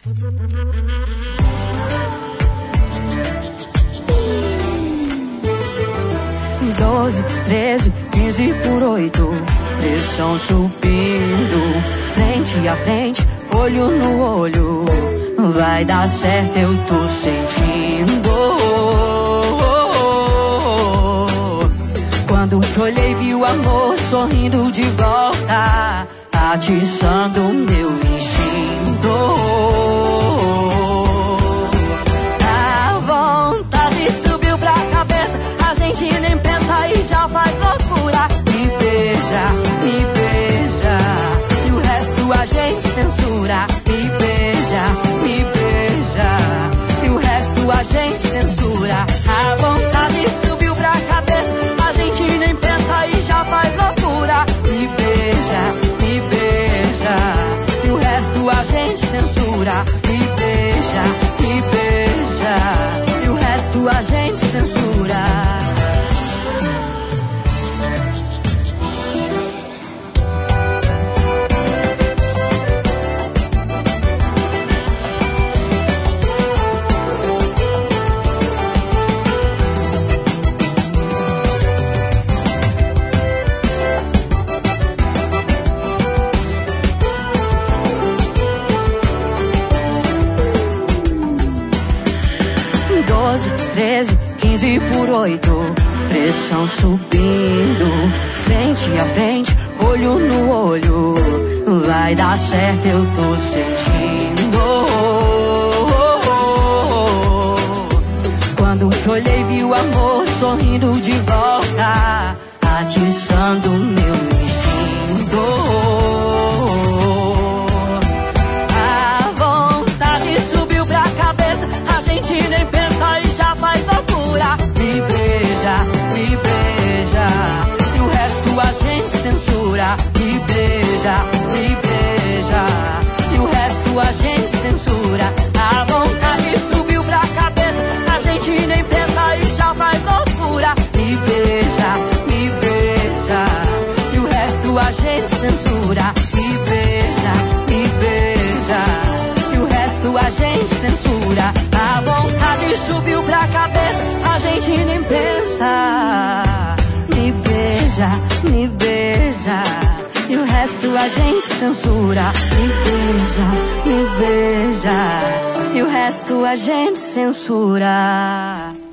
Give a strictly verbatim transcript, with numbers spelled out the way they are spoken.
Doze, treze, quinze por oito, pressão subindo, frente a frente, olho no olho, vai dar certo, eu tô sentindo. Quando te olhei, vi o amor sorrindo de volta, atiçando meu instinto. A vontade subiu pra cabeça, a gente nem pensa e já faz loucura. Me beija, me beija, e o resto a gente censura. Me beija, me beija, e o resto a gente censura. A vontade subiu pra cabeça, a gente nem pensa e já faz loucura. Me beija, me beija, e o resto a gente censura. Me beija, me beija, e o resto a gente censura. Doze, treze, quinze por oito, pressão subindo, frente a frente, olho no olho, vai dar certo, eu tô sentindo. Quando te olhei, vi o amor sorrindo de volta, atiçando meu instinto. A vontade subiu pra cabeça, a gente nem pensa e já faz loucura. Me beija, me beija, e o resto a gente censura. Me beija, me beija, e o resto a gente censura. A vontade subiu pra cabeça, a gente nem pensa e já faz loucura. Me beija, me beija, e o resto a gente censura. Me beija, me beija, e o resto a gente censura. A vontade subiu pra cabeça, a gente nem pensa. Me beija, me beija, e o resto a gente censura. Me beija, me beija, e o resto a gente censura.